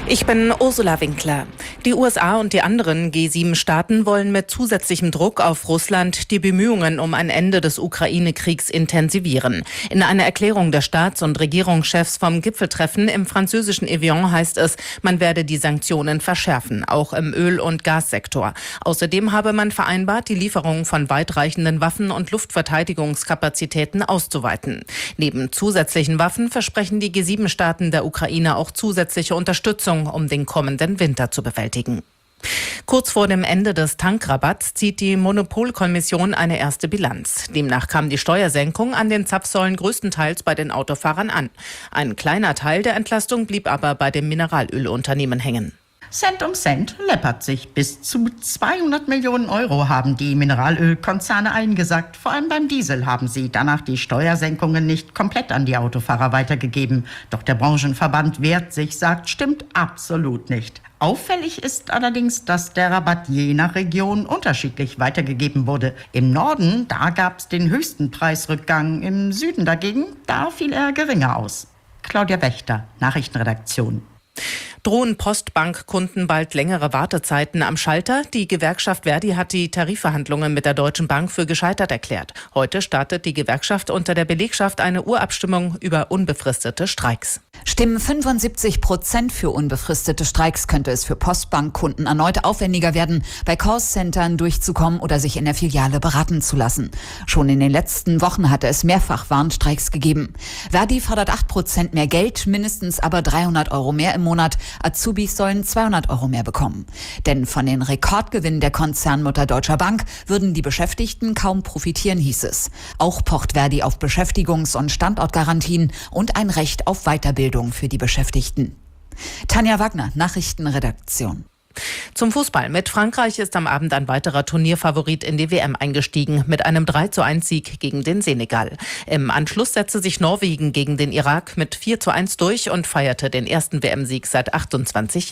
Ich bin Ursula Winkler. Die USA und die anderen G7-Staaten wollen mit zusätzlichem Druck auf Russland die Bemühungen um ein Ende des Ukraine-Kriegs intensivieren. In einer Erklärung der Staats- und Regierungschefs vom Gipfeltreffen im französischen Evian heißt es, man werde die Sanktionen verschärfen, auch im Öl- und Gassektor. Außerdem habe man vereinbart, die Lieferung von weitreichenden Waffen und Luftverteidigungskapazitäten auszuweiten. Neben zusätzlichen Waffen versprechen die G7-Staaten der Ukraine auch zusätzliche Unterstützung, um den kommenden Winter zu bewältigen. Kurz vor dem Ende des Tankrabatts zieht die Monopolkommission eine erste Bilanz. Demnach kam die Steuersenkung an den Zapfsäulen größtenteils bei den Autofahrern an. Ein kleiner Teil der Entlastung blieb aber bei dem Mineralölunternehmen hängen. Cent um Cent läppert sich. Bis zu 200 Millionen Euro haben die Mineralölkonzerne eingesackt. Vor allem beim Diesel haben sie danach die Steuersenkungen nicht komplett an die Autofahrer weitergegeben. Doch der Branchenverband wehrt sich, sagt, stimmt absolut nicht. Auffällig ist allerdings, dass der Rabatt je nach Region unterschiedlich weitergegeben wurde. Im Norden, da gab es den höchsten Preisrückgang. Im Süden dagegen, da fiel er geringer aus. Claudia Wächter, Nachrichtenredaktion. Drohen Postbankkunden bald längere Wartezeiten am Schalter? Die Gewerkschaft Verdi hat die Tarifverhandlungen mit der Deutschen Bank für gescheitert erklärt. Heute startet die Gewerkschaft unter der Belegschaft eine Urabstimmung über unbefristete Streiks. Stimmen 75% für unbefristete Streiks, könnte es für Postbankkunden erneut aufwendiger werden, bei Callcentern durchzukommen oder sich in der Filiale beraten zu lassen. Schon in den letzten Wochen hatte es mehrfach Warnstreiks gegeben. Verdi fordert 8% mehr Geld, mindestens aber 300 Euro mehr im Monat. Azubis sollen 200 Euro mehr bekommen. Denn von den Rekordgewinnen der Konzernmutter Deutscher Bank würden die Beschäftigten kaum profitieren, hieß es. Auch pocht Verdi auf Beschäftigungs- und Standortgarantien und ein Recht auf Weiterbildung für die Beschäftigten. Tanja Wagner, Nachrichtenredaktion. Zum Fußball. Mit Frankreich ist am Abend ein weiterer Turnierfavorit in die WM eingestiegen, mit einem 3:1-Sieg gegen den Senegal. Im Anschluss setzte sich Norwegen gegen den Irak mit 4:1 durch und feierte den ersten WM-Sieg seit 28 Jahren.